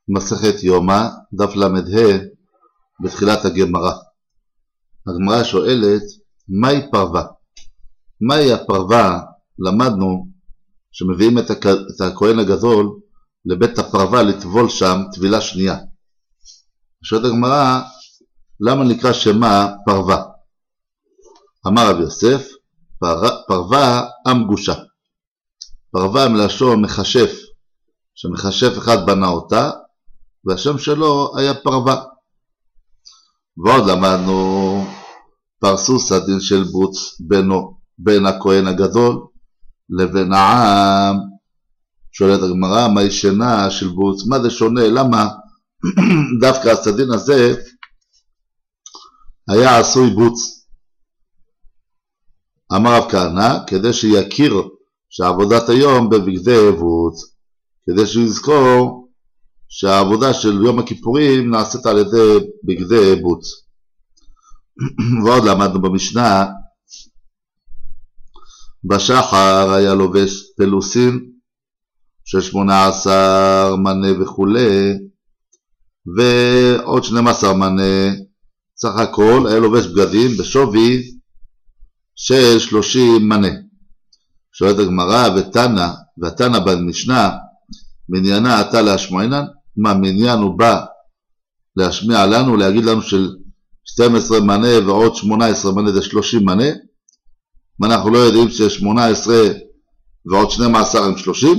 מסכת יומא, דף למ"ה, בתחילת הגמרא. הגמרא שואלת, מהי פרווה? מהי הפרווה? למדנו שמביאים את הכהן הגדול לבית הפרווה לטבול שם טבילה שנייה. שואלת הגמרא, למה נקרא שמה פרווה? אמר רב יוסף, פרווה עם גושה. פרווה מלשון מכשף, שמכשף אחד בנה אותה, והשם שלו היה פרווה. ועוד למדנו פרסוס הדין של בוץ בין הכהן הגדול לבין העם. שואלת הגמרא, מה ישנה של בוץ? מה זה שונה? למה דווקא הסדין הזה היה עשוי בוץ? אמר רב כהנא, כדי שיכיר שעבודת היום בבגדי בוץ, כדי שיזכור שהעבודה של יום הכיפורים נעשית על ידי בגדי בוץ. ועוד למדנו במשנה, בשחר היה לובש פלוסין של 18 מנה וכו', ועוד 12 מנה, סך הכל היה לובש בגדים בשווי של 30 מנה. שואלת הגמרא, ותנא במשנה, מניינה אתה להשמעינן? מה, מניין הוא בא להשמיע לנו, להגיד לנו של 12 מנה ועוד 18 מנה זה 30 מנה? מה, אנחנו לא יודעים ש18 ועוד 12 הם 30?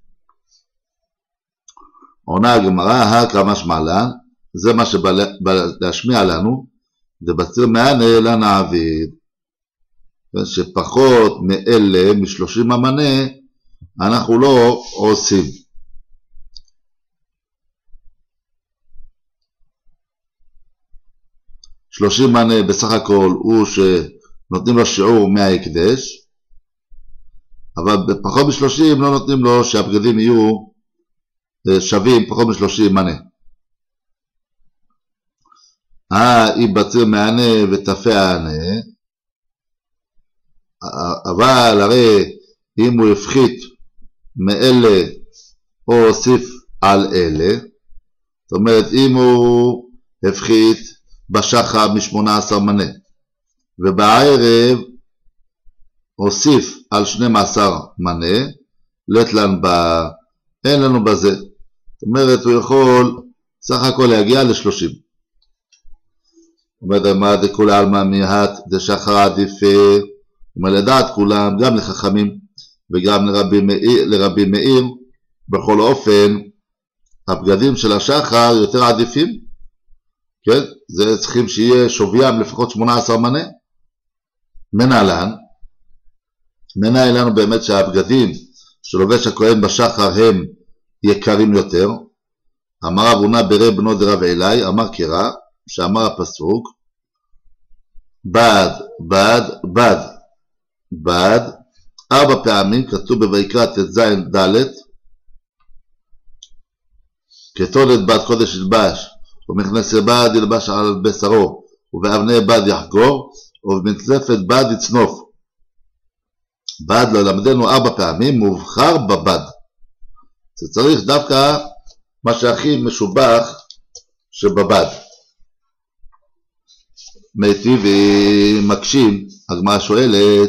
עונה הגמרא, כמה שמעלן, זה מה שבא להשמיע לנו, זה בציר מענה לנעביד, שפחות מאלה, מ30 המנה, אנחנו לא עושים. שלושים מנה בסך הכל הוא שנותנים לו שיעור מההקדש, אבל בפחות מ30 לא נותנים לו שהבגדים יהיו שווים פחות מ30 מנה. אם בציר מענה ותפה הענה, אבל הרי אם הוא הפחית מאלה או הוסיף על אלה, זאת אומרת אם הוא הפחית בשחר מ18 מנה ובערב הוסיף על 12 מנה, לטלן בה, אין לנו בזה. זאת אומרת הוא יכול סך הכל להגיע ל30. אומרת מה דכולי עלמא מיהת דשחר עדיפה, לדעת כולם, גם לחכמים וגם לרבי מאיר, בכל אופן הבגדים של השחר יותר עדיפים, כן? זה צריכים שיהיה שוויים לפחות 18 מנה. מנהלן, מנהל לנו באמת שהבגדים שלובש הכהן בשחר הם יקרים יותר. אמר רב הונא ברי בנו דרב אלי, אמר קרא, שאמר הפסוק, בד, בד, בד, בד, 4 פעמים כתוב בויקרא ט"ז ד', כתונת בד קודש ילבש, ומכנסי בד ילבש על בשרו, ובאבני בד יחגור, ובמצלפת בד יצנוף. בד ללמדנו 4 פעמים, מובחר בבד. זה צריך דווקא מה שהכי משובח שבבד. מיטיב ומקשים, הגמרא שואלת,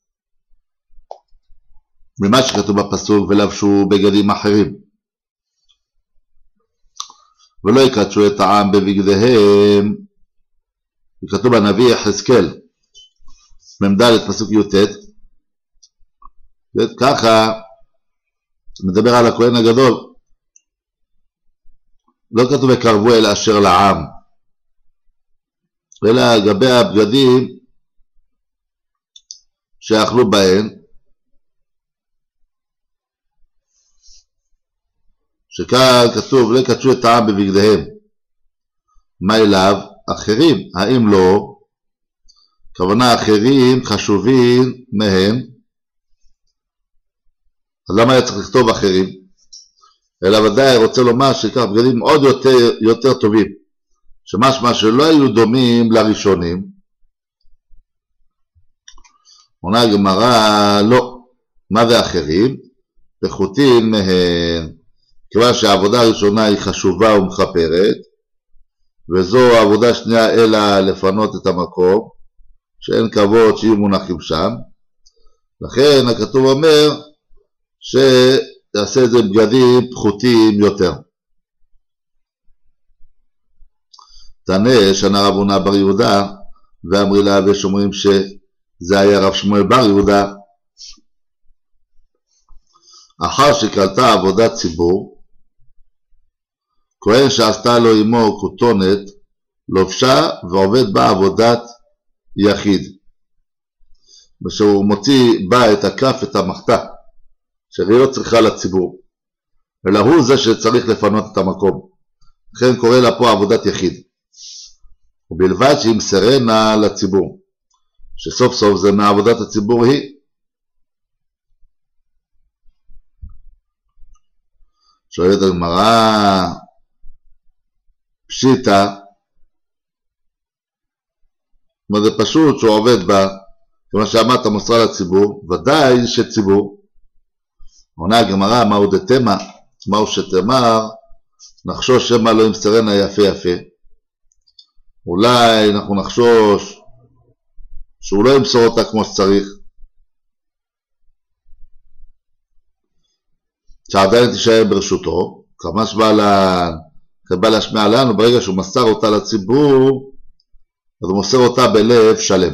ממה שכתוב בפסוק ולבשו בגדים אחרים ולא יקדשו את העם בבגדיהם, וכתוב בנביא יחזקאל מ"ד פסוק י"ט, ככה מדבר על הכהן הגדול, לא כתוב וקרבו אל אשר לעם, אלא לגבי הבגדים שאכלו בהן, שכאן כתוב לא יקדשו את העם בבגדיהם. מה אליו? אחרים. האם לא? כוונה אחרים חשובים מהם, אז למה היה צריך לכתוב אחרים? אלא ודאי רוצה לומר שכך בגדים עוד יותר טובים, שמשמע שלא היו דומים לראשונים. עונה הגמרא, לא. מה זה אחרים? פחותים מהם, כיוון שהעבודה הראשונה היא חשובה ומכפרת, וזו העבודה השנייה אלא לפנות את המקום, שאין כבוד שיהיו מונחים שם. לכן הכתוב אומר שיעשה את זה בגדים פחותים יותר. תנא שנה רב הונא בר יהודה, ואמרי לה, ויש אומרים שזה היה רב שמואל בר יהודה. אחר שקלטה עבודת ציבור, כהן שעשתה לו עמו כותונת, לובשה ועובד בה עבודת יחיד. ושהוא מוציא בה את הכף, את המחתה, שהיא לא צריכה לציבור, אלא הוא זה שצריך לפנות את המקום. לכן קורא לה פה עבודת יחיד. ובלבד שהיא מסרנה לציבור, שסוף סוף זה מעבודת הציבור היא. שואלת הגמרא, פשיטא, זה פשוט שהוא עובד בה, כמו שאמרת מוסרה לציבור, ודאי שציבור. עונה הגמרא, מהו דתמה? מהו שתמר? נחשוש שמא לא ימסרנה יפה יפה. אולי אנחנו נחשוש שהוא לא ימסור אותה כמו שצריך, שעדיין תישאר ברשותו, כמה שבא להשמיע לנו, ברגע שהוא מסר אותה לציבור, אז הוא מוסר אותה בלב שלם.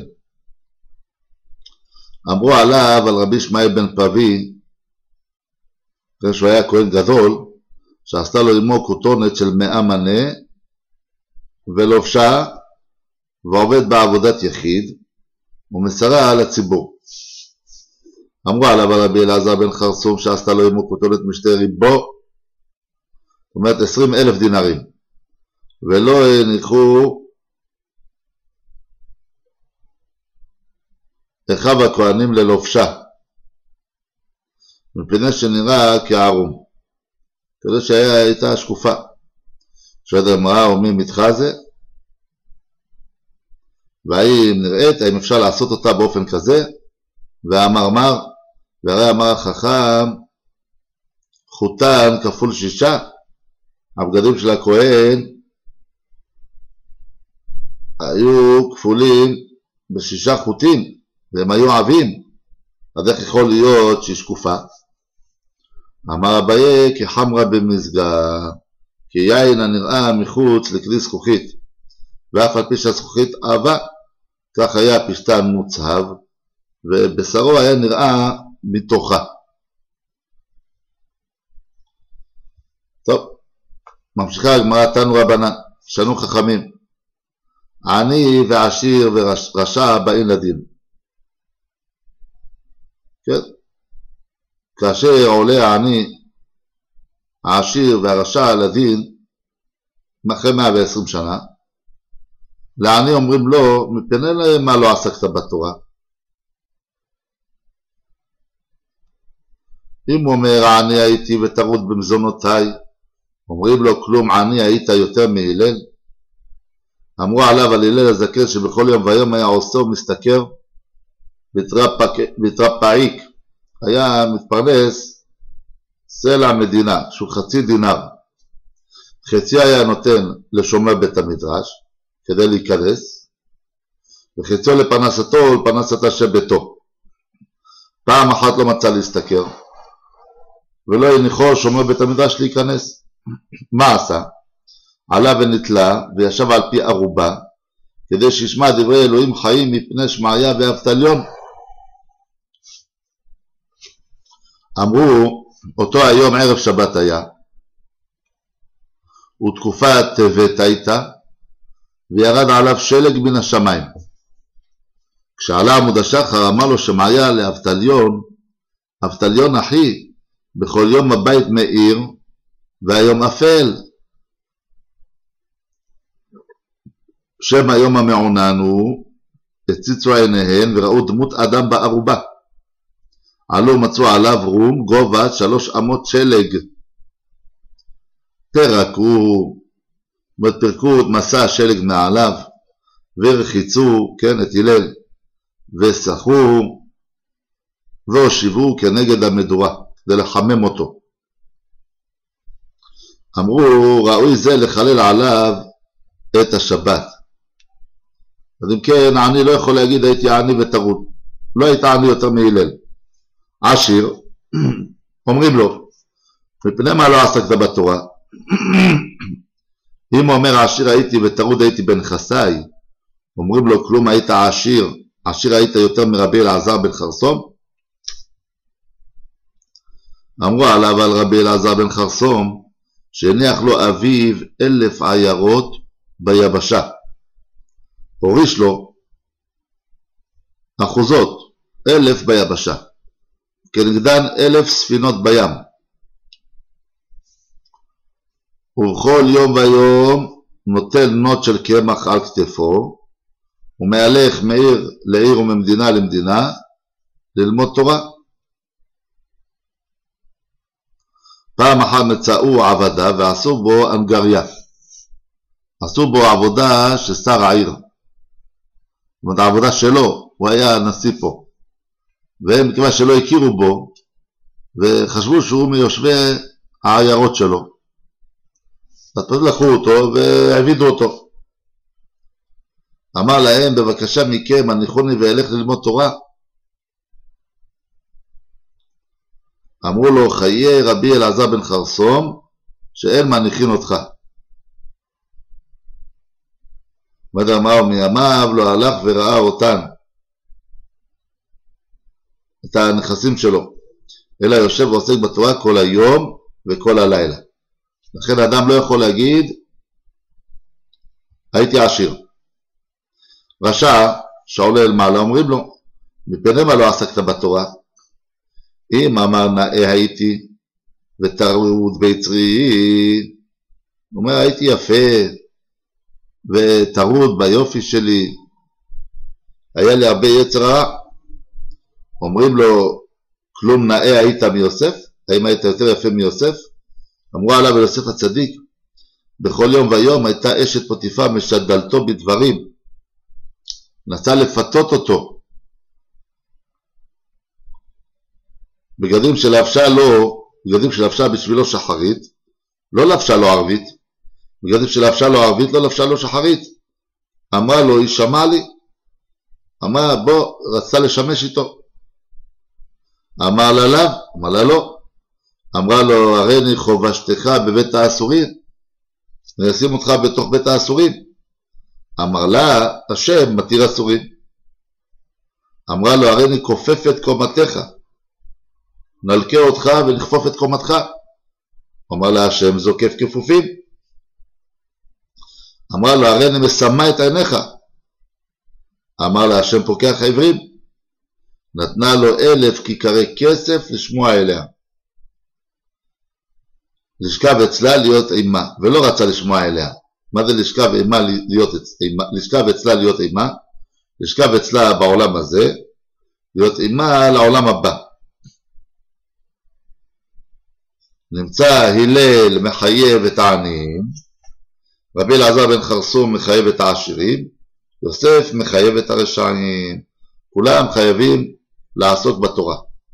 אמרו עליו, על רבי ישמעאל בן פבי, שהוא היה כהן גדול, שעשתה לו עמו כותונת של 100 מנה, ולובשה, ועובד בעבודת יחיד, ומסרה לציבור. אמרו עליו על רבי אלעזר בן חרסום, שעשתה לו עמו כותונת משתה ריבו, זאת אומרת 20,000 דינרים, ולא הניחו אחיו הכהנים ללובשה, מפני שנראה כערום, כדי שהייתה שקופה. שואלת הגמרא, ומי מתחה זה? והאם נראית, האם אפשר לעשות אותה באופן כזה? והמרמר, והרי אמר החכם, חוטן כפול 6, הבגדים של הכהן היו כפולים ב6 חוטים, והם היו עבים, אז איך יכול להיות שהיא שקופה? אמר אביי, כי חמרה במזגה, כי יין הנראה מחוץ לכלי זכוכית, ואף על פי שהזכוכית עבה, כך היה פשטן מוצהב, ובשרו היה נראה מתוכה. טוב, ממשיכה הגמרא, תנו רבנן, שנו חכמים, עני ועשיר ורשע באים לדין. כן? כאשר עולה העני, העשיר והרשע לדין, אחרי 120 שנה, לעני אומרים לו, מפני להם מה לא עסקת בתורה? אם הוא אומר, עני הייתי וטרוד במזונותיי, אומרים לו, כלום עני היית יותר מהלל? אמרו עליו על הלל הזקן שבכל יום ויום היה עושה ומסתכר, והתרפאיק, היה מתפרנס סלע מדינה, שהוא חצי דינר. חצי היה נותן לשומר בית המדרש, כדי להיכנס, וחציו לפרנסתו ולפרנסת שביתו. פעם אחת לא מצא להסתכר, ולא הניחו שומר בית המדרש להיכנס. מה עשה? עלה ונתלה, וישב על פי ערובה, כדי שישמע דברי אלוהים חיים מפני שמעיה ואבטליון. אמרו, אותו היום ערב שבת היה, ותקופת טבת הייתה, וירד עליו שלג מן השמיים. כשעלה עמוד השחר אמר לו שמעיה לאבטליון, אבטליון אחי, בכל יום הבית מאיר, והיום אפל. שם היום המעונן הוא, הציצו עיניהן וראו דמות אדם בערובה. עלו מצאו עליו רום גובה 3 אמות שלג. פרקו את מסע השלג מעליו, ורחיצו, כן, את הלל, וסחו, והושיבו כנגד המדורה, כדי לחמם אותו. אמרו ראוי זה לחלל עליו את השבת. אז אם כן, עני לא יכול להגיד הייתי עני וטרוד, לא היית עני יותר מהלל. עשיר, אומרים לו, מפני מה לא עסקת בתורה? אם הוא אומר עשיר הייתי וטרוד הייתי בן חסאי, אומרים לו כלום היית עשיר, עשיר היית יותר מרבי אלעזר בן חרסום? אמרו עליו על רבי אלעזר בן חרסום שהניח לו אביו 1,000 עיירות ביבשה, הוריש לו אחוזות 1,000 ביבשה, כנגדן 1,000 ספינות בים, ובכל יום ויום נוטל נוט של קמח על כתפו, ומהלך מעיר לעיר וממדינה למדינה ללמוד תורה. פעם אחת מצאו עבדה ועשו בו אנגריה, עשו בו עבודה של שר העיר, זאת אומרת העבודה שלו, הוא היה נשיא פה, והם כיוון שלא הכירו בו וחשבו שהוא מיושבי העיירות שלו, אז פשוט לקחו אותו והעבידו אותו. אמר להם בבקשה מכם הניחוני ואלך ללמוד תורה. אמרו לו חיי רבי אלעזר בן חרסום שאין מניחין אותך. מדר אמר מימיו לא הלך וראה אותן, את הנכסים שלו, אלא יושב ועוסק בתורה כל היום וכל הלילה. לכן האדם לא יכול להגיד הייתי עשיר. רשע שעולה אל מעלה אומרים לו מפני מה לא עסקת בתורה? אם אמר נאה הייתי וטרוד ביצרי, הוא אומר הייתי יפה וטרוד ביופי שלי, היה לי הרבה יצר רע. אומרים לו כלום נאה היית מיוסף? האם היית יותר יפה מיוסף? אמרו עליו יוסף הצדיק בכל יום ויום הייתה אשת פוטיפר משדלתו בדברים, נסה לפתות אותו, בגדים שלבשה בשבילו שחרית, לא לבשה לו ערבית, בגדים שלבשה לו ערבית לא לבשה לו שחרית. אמרה לו היא שמע לי, אמרה בוא, רצתה לשמש איתו. אמר לה לאו, אמר לה לא. אמרה לו הרי אני חובשתך בבית האסורים, אני אשים אותך בתוך בית האסורים. אמר לה השם מתיר אסורים. אמרה לו הרי אני כופף את קומתך, נלקה אותך ונכפוף את קומתך. אמר לה השם זוקף כפופים. אמרה לו הרי אני מסמה את עיניך. אמר לה השם פוקח העברים. נתנה לו 1,000 כיכרי כסף לשמוע אליה, לשכב אצלה להיות אימה, ולא רצה לשמוע אליה. מה זה לשכב אימה להיות אימה? לשכב אצלה להיות אימה, לשכב אצלה בעולם הזה, להיות אימה לעולם הבא. נמצא הלל מחייב את העניים, רבי אלעזר בן חרסום מחייב את העשירים, יוסף מחייב את הרשעים. כולם חייבים לעסוק בתורה.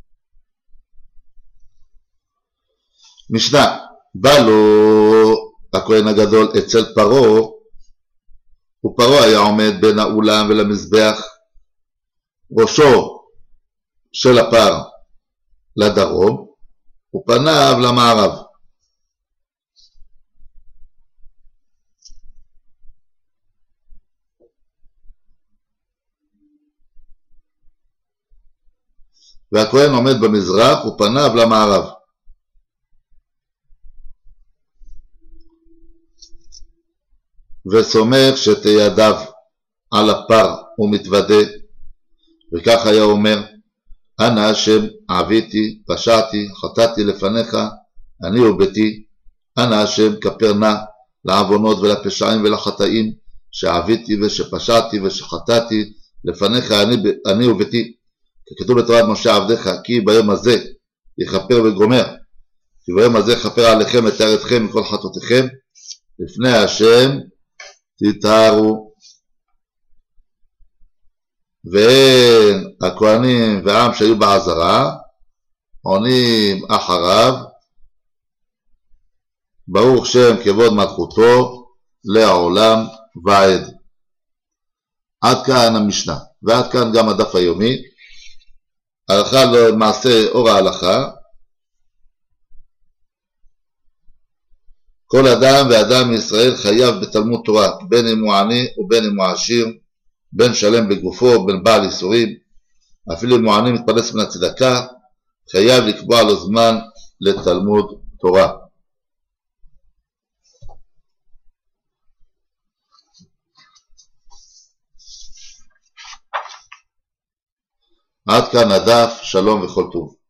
משנה, בא לו הכהן הגדול אצל פרעה, ופרעה היה עומד בין האולם ולמזבח, ראשו של הפר לדרום ופניו למערב. והכהן עומד במזרח ופניו למערב. וסומך שתי ידיו על הפר ומתוודה, וכך היה אומר אנא השם עביתי, פשעתי, חטאתי לפניך, אני וביתי, אנא השם כפר נא לעוונות ולפשעים ולחטאים שעביתי ושפשעתי ושחטאתי לפניך אני וביתי, ככתוב בתורת משה עבדך, כי ביום הזה יכפר וגומר, כי ביום הזה יכפר עליכם את אתכם מכל חטאותיכם, לפני השם תטהרו. והכהנים והעם שהיו בעזרה עונים אחריו ברוך שם כבוד מלכותו לעולם ועד. עד כאן המשנה, ועד כאן גם הדף היומי. הלכה למעשה אור ההלכה. כל אדם ואדם מישראל חייב בתלמוד תורה, בין אם הוא עני ובין אם הוא עשיר, בין שלם בגופו ובין בעל איסורים, אפילו אם הוא עני מתפרנס מן הצדקה, חייב לקבוע לו זמן לתלמוד תורה. עד כאן הדף, שלום וכל טוב.